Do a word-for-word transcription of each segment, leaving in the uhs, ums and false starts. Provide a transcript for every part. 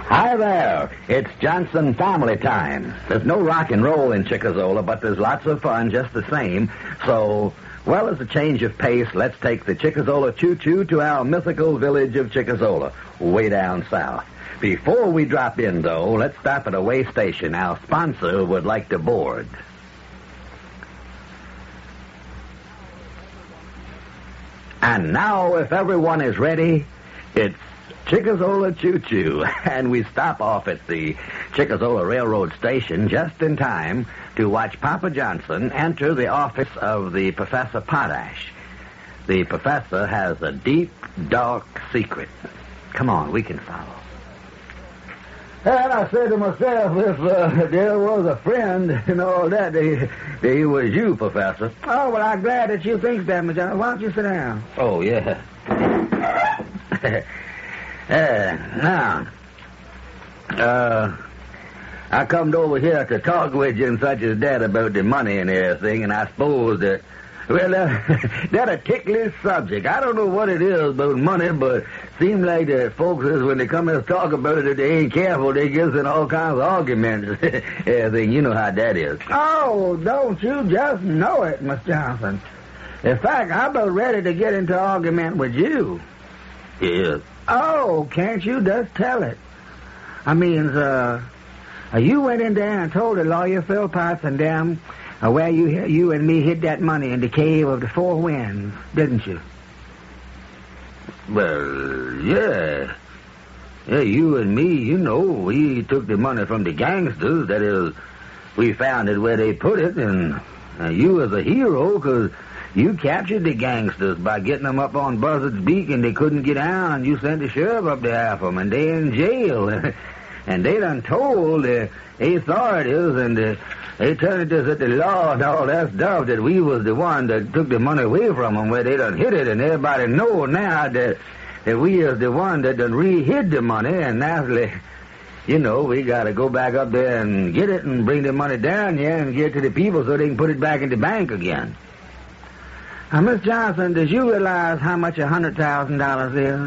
Hi there. It's Johnson family time. There's no rock and roll in Chickazola, but there's lots of fun just the same. So, well, as a change of pace, let's take the Chickazola Choo-Choo to our mythical village of Chickazola, way down south. Before we drop in, though, let's stop at a way station. Our sponsor would like to board. And now, if everyone is ready, it's Chickazola Choo-Choo, and we stop off at the Chickazola Railroad Station just in time to watch Papa Johnson enter the office of the Professor Potash. The professor has a deep, dark secret. Come on, we can follow. And I said to myself, if uh, there was a friend and all that, he, he was you, Professor. Oh, well, I'm glad that you think that, Mister Johnson. Why don't you sit down? Oh, yeah. Uh, now, uh, I come over here to talk with you and such as that about the money and everything, and I suppose that, well, that, that's a ticklish subject. I don't know what it is about money, but seems like that folks, is when they come here to talk about it, if they ain't careful, they get in all kinds of arguments. Everything, you know how that is. Oh, don't you just know it, Miss Johnson. In fact, I'm about ready to get into argument with you. Yes. Oh, can't you just tell it? I mean, uh, you went in there and told the lawyer Philpotts and them uh, where you you and me hid that money in the cave of the Four Winds, didn't you? Well, yeah. Yeah, you and me, you know, we took the money from the gangsters. That is, we found it where they put it, and uh, you was a hero because you captured the gangsters by getting them up on Buzzard's Beak, and they couldn't get out, and you sent the sheriff up there after them, and they in jail. And they done told the authorities, and uh, they turned us at the law and all that stuff, that we was the one that took the money away from them, where they done hid it, and everybody know now that, that we is the one that done re-hid the money, and naturally, you know, we got to go back up there and get it and bring the money down here and get it to the people so they can put it back in the bank again. Now, Miss Johnson, does you realize how much a hundred thousand dollars is?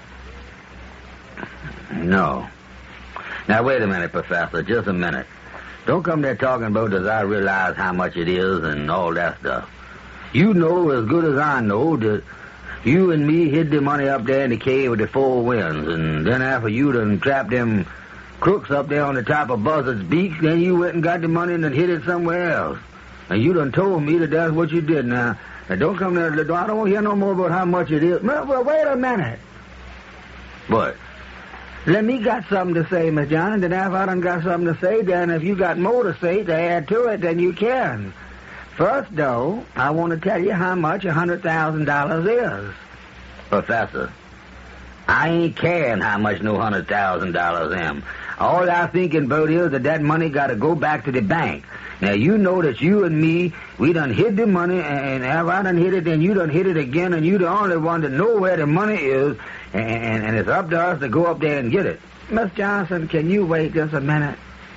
No. Now, wait a minute, Professor, just a minute. Don't come there talking about does I realize how much it is and all that stuff. You know as good as I know that you and me hid the money up there in the cave with the Four Winds, and then after you done trapped them crooks up there on the top of Buzzard's Beak, then you went and got the money and then hid it somewhere else. And you done told me that that's what you did now. Now, don't come there to the door. I don't want to hear no more about how much it is. Well, wait a minute. What? Let me got something to say, Miss John, and then if I done got something to say, then if you got more to say to add to it, then you can. First, though, I want to tell you how much a hundred thousand dollars is. Professor, I ain't caring how much no hundred thousand dollars am. All I'm thinking about is that that money got to go back to the bank. Now, you know that you and me, we done hid the money, and if I done hid it, then you done hid it again, and you the only one that know where the money is, and, and it's up to us to go up there and get it. Miss Johnson, can you wait just a minute?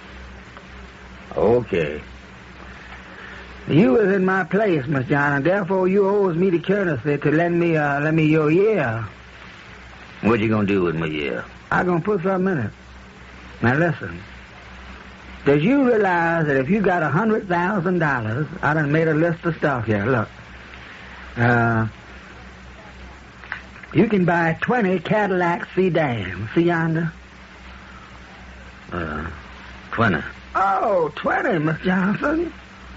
Okay. You was in my place, Miss John, and therefore you owes me the courtesy to lend me, uh, lend me your ear. What you gonna do with my ear? I gonna put something in it. Now listen. Does you realize that if you got a hundred thousand dollars, I done made a list of stuff here. Look, uh, you can buy twenty Cadillac sedans. See yonder? Uh, twenty. Oh, twenty, Miss Johnson.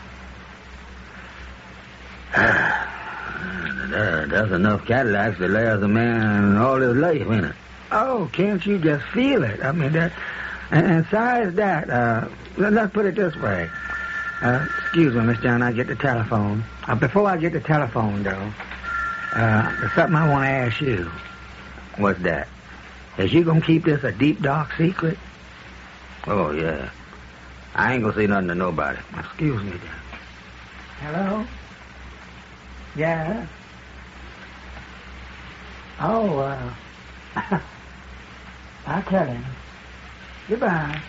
That's enough Cadillacs to last a man all his life, ain't it? Oh, can't you just feel it? I mean, that. And, and besides that, uh, let, let's put it this way. Uh, excuse me, Miss John, I get the telephone. Uh, before I get the telephone, though, uh, there's something I want to ask you. What's that? Is you gonna keep this a deep, dark secret? Oh, yeah. I ain't gonna say nothing to nobody. Excuse me, then. Hello? Yeah? Oh, uh... I'll tell him. Goodbye.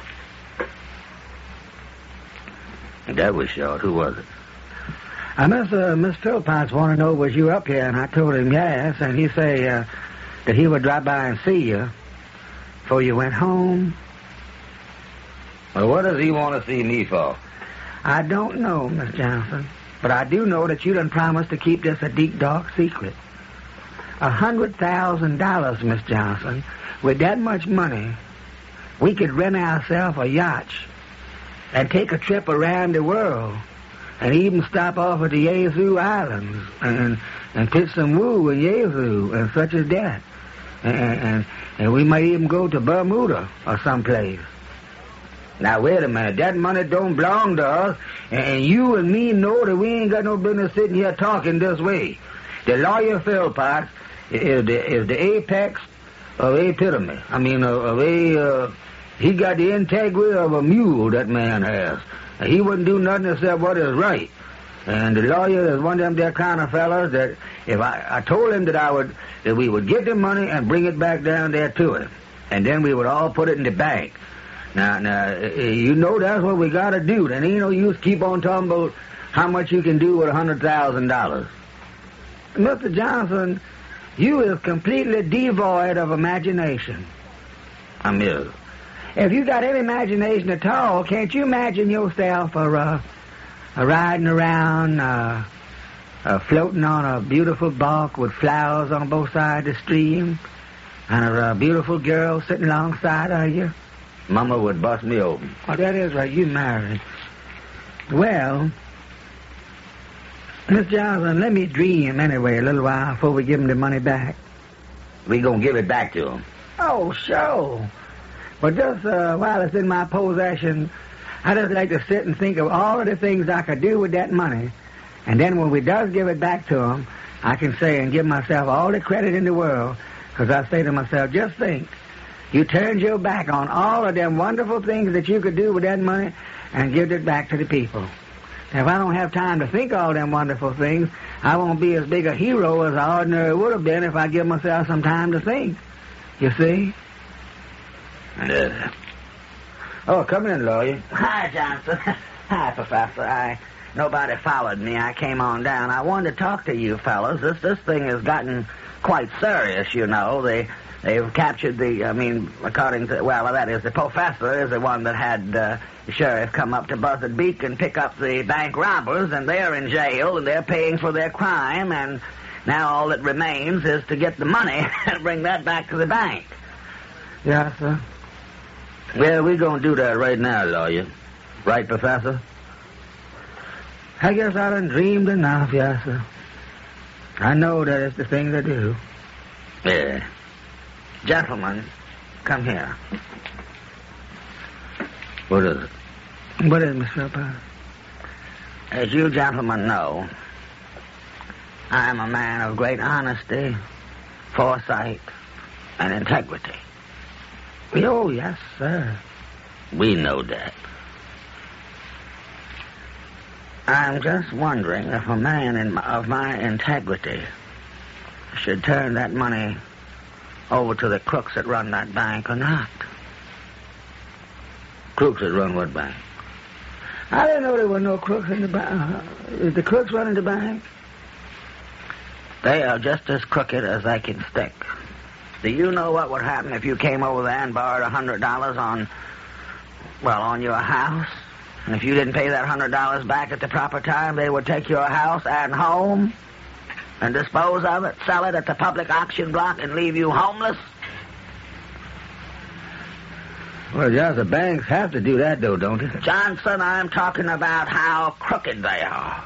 That was short. Who was it? I Miss uh, Miss Philpotts want to know was you up here, and I told him yes, and he say uh, that he would drop by and see you. before you went home. Well, what does he want to see me for? I don't know, Miss Johnson, but I do know that you done promised to keep this a deep, dark secret. A hundred thousand dollars, Miss Johnson. With that much money, we could rent ourselves a yacht and take a trip around the world and even stop off at the Yazoo Islands and and pitch some woo in Yazoo and such as that. And, and, and we might even go to Bermuda or someplace. Now, wait a minute. That money don't belong to us, and you and me know that we ain't got no business sitting here talking this way. The lawyer Philpotts is the, is the apex of epitome. I mean, of, of a, uh, he got the integrity of a mule, that man has. And he wouldn't do nothing except what is right. And the lawyer is one of them there kind of fellas that if I, I told him that I would, that we would get the money and bring it back down there to him. And then we would all put it in the bank. Now, now, you know that's what we got to do. There ain't no use keep on talking about how much you can do with a hundred thousand dollars. Mister Johnson, you is completely devoid of imagination. I'm ill. If you got any imagination at all, can't you imagine yourself a, uh, a riding around, uh, uh, floating on a beautiful bark with flowers on both sides of the stream, and a uh, beautiful girl sitting alongside of you? Mama would bust me open. Oh, that is right. You married. Well, Miss Johnson, let me dream anyway a little while before we give him the money back. We gonna give it back to him. Oh, sure. But just uh, while it's in my possession, I just like to sit and think of all of the things I could do with that money. And then when we does give it back to him, I can say and give myself all the credit in the world, because I say to myself, just think, you turned your back on all of them wonderful things that you could do with that money and give it back to the people. Now, if I don't have time to think all them wonderful things, I won't be as big a hero as I ordinarily would have been if I give myself some time to think. You see? Uh, oh, come in, lawyer. Hi, Johnson. Hi, Professor. I nobody followed me. I came on down. I wanted to talk to you fellas. This this thing has gotten quite serious, you know. They they've captured the. I mean, according to well, that is the professor is the one that had uh, the sheriff come up to Buzzard Beak and pick up the bank robbers, and they're in jail and they're paying for their crime, and now all that remains is to get the money and bring that back to the bank. Yes, sir. Well, we're going to do that right now, lawyer. Right, Professor? I guess I done dreamed enough, yes, sir. I know that it's the thing to do. Yeah. Gentlemen, come here. What is it? What is it, Mister Philpotts? As you gentlemen know, I am a man of great honesty, foresight, and integrity. Oh, yes, sir. We know that. I'm just wondering if a man in my, of my integrity should turn that money over to the crooks that run that bank or not. Crooks that run what bank? I didn't know there were no crooks in the bank. Uh, is the crooks running the bank? They are just as crooked as they can stick. Do you know what would happen if you came over there and borrowed a hundred dollars on, well, on your house? And if you didn't pay that hundred dollars back at the proper time, they would take your house and home and dispose of it, sell it at the public auction block, and leave you homeless? Well, yes, the banks have to do that, though, don't they? Johnson, I'm talking about how crooked they are.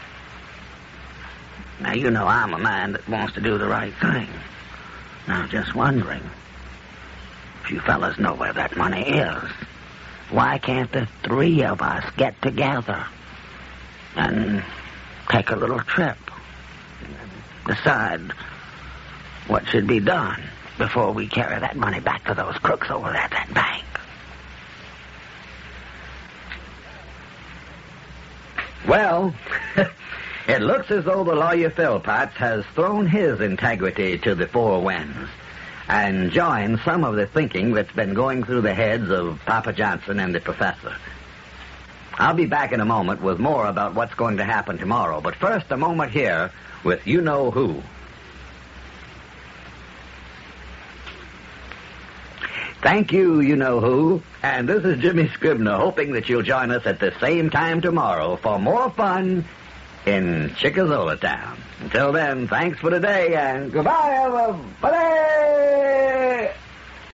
Now, you know I'm a man that wants to do the right thing. Now, just wondering, if you fellas know where that money is, why can't the three of us get together and take a little trip, decide what should be done before we carry that money back to those crooks over at that bank? Well, it looks as though the lawyer Philpotts has thrown his integrity to the four winds and joined some of the thinking that's been going through the heads of Papa Johnson and the professor. I'll be back in a moment with more about what's going to happen tomorrow, but first a moment here with You Know Who. Thank you, you-know-who. And this is Jimmy Scribner, hoping that you'll join us at the same time tomorrow for more fun in Chickazola Town. Until then, thanks for today, and goodbye, everybody!